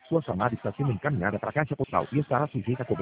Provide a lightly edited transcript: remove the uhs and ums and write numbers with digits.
Sua chamada está sendo encaminhada para a caixa postal e estará sujeita a cobrança.